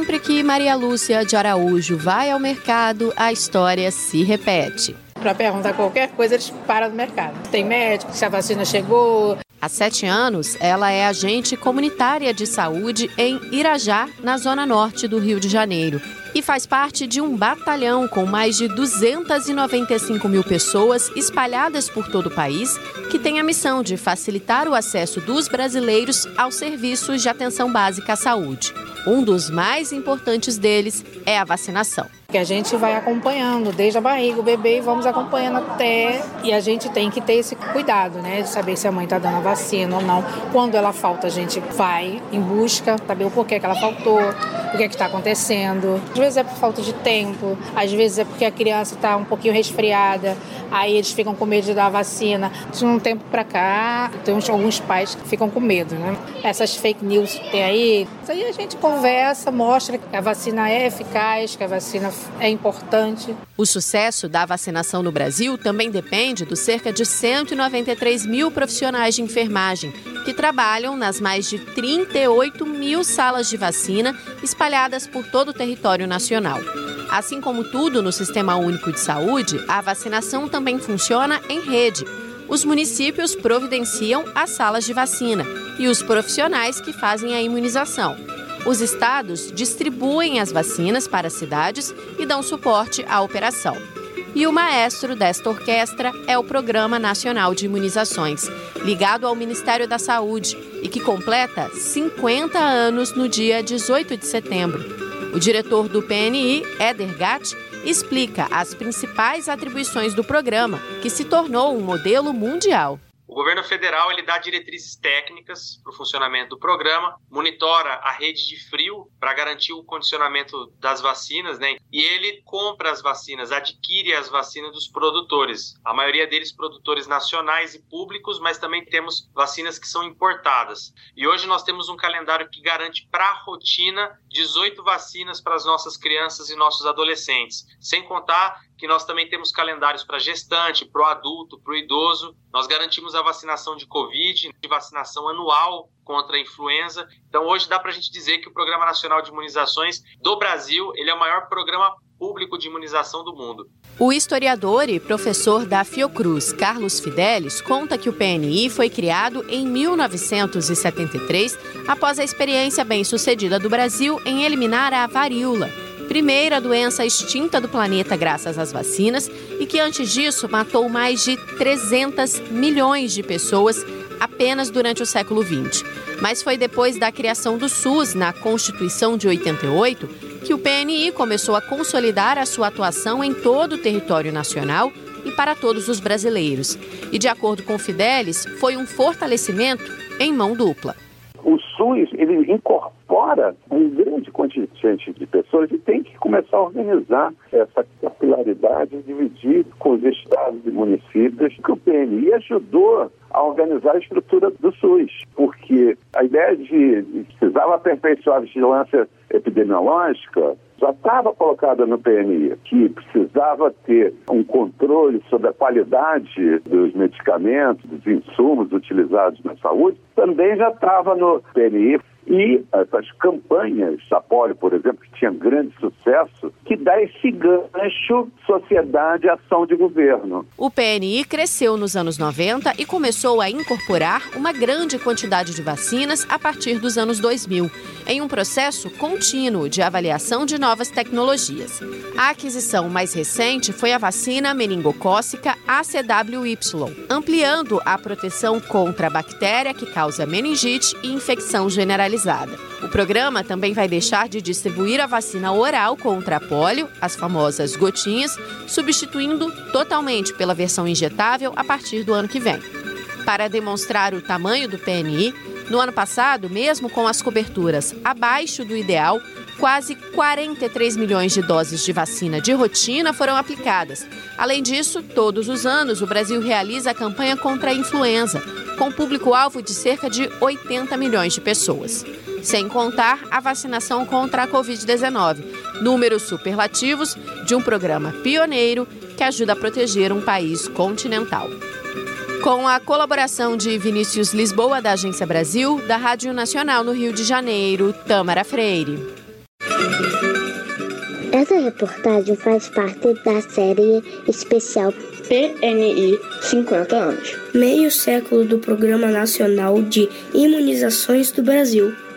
Sempre que Maria Lúcia de Araújo vai ao mercado, a história se repete. Para perguntar qualquer coisa, eles param no mercado. Tem médico, se a vacina chegou. Há 7 anos, ela é agente comunitária de saúde em Irajá, na zona norte do Rio de Janeiro. E faz parte de um batalhão com mais de 295 mil pessoas espalhadas por todo o país, que tem a missão de facilitar o acesso dos brasileiros aos serviços de atenção básica à saúde. Um dos mais importantes deles é a vacinação. Que a gente vai acompanhando desde a barriga, o bebê, e vamos acompanhando até. E a gente tem que ter esse cuidado, né? De saber se a mãe está dando a vacina ou não. Quando ela falta, a gente vai em busca, saber o porquê que ela faltou, o que está acontecendo. Às vezes é por falta de tempo, às vezes é porque a criança está um pouquinho resfriada, aí eles ficam com medo de dar a vacina. De um tempo para cá, tem alguns pais que ficam com medo, né? Essas fake news que tem aí, isso aí a gente conversa, mostra que a vacina é eficaz, que a vacina é importante. O sucesso da vacinação no Brasil também depende dos cerca de 193 mil profissionais de enfermagem que trabalham nas mais de 38 mil salas de vacina espalhadas por todo o território nacional. Assim como tudo no Sistema Único de Saúde, a vacinação também funciona em rede. Os municípios providenciam as salas de vacina e os profissionais que fazem a imunização. Os estados distribuem as vacinas para as cidades e dão suporte à operação. E o maestro desta orquestra é o Programa Nacional de Imunizações, ligado ao Ministério da Saúde e que completa 50 anos no dia 18 de setembro. O diretor do PNI, Éder Gatti, explica as principais atribuições do programa, que se tornou um modelo mundial. O governo federal ele dá diretrizes técnicas para o funcionamento do programa, monitora a rede de frio para garantir o condicionamento das vacinas, né? E ele compra as vacinas, adquire as vacinas dos produtores. A maioria deles produtores nacionais e públicos, mas também temos vacinas que são importadas. E hoje nós temos um calendário que garante para a rotina 18 vacinas para as nossas crianças e nossos adolescentes. Sem contar que nós também temos calendários para gestante, para o adulto, para o idoso. Nós garantimos a vacinação de Covid, de vacinação anual contra a influenza. Então, hoje dá para a gente dizer que o Programa Nacional de Imunizações do Brasil ele é o maior programa público de imunização do mundo. O historiador e professor da Fiocruz, Carlos Fidelis, conta que o PNI foi criado em 1973, após a experiência bem-sucedida do Brasil em eliminar a varíola, primeira doença extinta do planeta graças às vacinas e que antes disso matou mais de 300 milhões de pessoas apenas durante o século XX. Mas foi depois da criação do SUS na Constituição de 88 que o PNI começou a consolidar a sua atuação em todo o território nacional e para todos os brasileiros. E, de acordo com Fidelis, foi um fortalecimento em mão dupla. O SUS, ele incorpora um grande contingente de pessoas e tem que começar a organizar essa capilaridade, dividir com os estados e municípios, que o PNI ajudou a organizar a estrutura do SUS, porque a ideia de precisava aperfeiçoar a vigilância epidemiológica já estava colocada no PNI, que precisava ter um controle sobre a qualidade dos medicamentos, dos insumos utilizados na saúde, também já estava no PNI. E essas campanhas da polio, por exemplo, que tinham grande sucesso, que dá esse gancho sociedade e ação de governo. O PNI cresceu nos anos 90 e começou a incorporar uma grande quantidade de vacinas a partir dos anos 2000, em um processo contínuo de avaliação de novas tecnologias. A aquisição mais recente foi a vacina meningocócica ACWY, ampliando a proteção contra a bactéria que causa meningite e infecção generalizada. O programa também vai deixar de distribuir a vacina oral contra a polio, as famosas gotinhas, substituindo totalmente pela versão injetável a partir do ano que vem. Para demonstrar o tamanho do PNI, no ano passado, mesmo com as coberturas abaixo do ideal, quase 43 milhões de doses de vacina de rotina foram aplicadas. Além disso, todos os anos, o Brasil realiza a campanha contra a influenza, com público-alvo de cerca de 80 milhões de pessoas. Sem contar a vacinação contra a Covid-19, números superlativos de um programa pioneiro que ajuda a proteger um país continental. Com a colaboração de Vinícius Lisboa, da Agência Brasil, da Rádio Nacional no Rio de Janeiro, Tâmara Freire. Essa reportagem faz parte da série especial PNI 50 anos. Meio século do Programa Nacional de Imunizações do Brasil.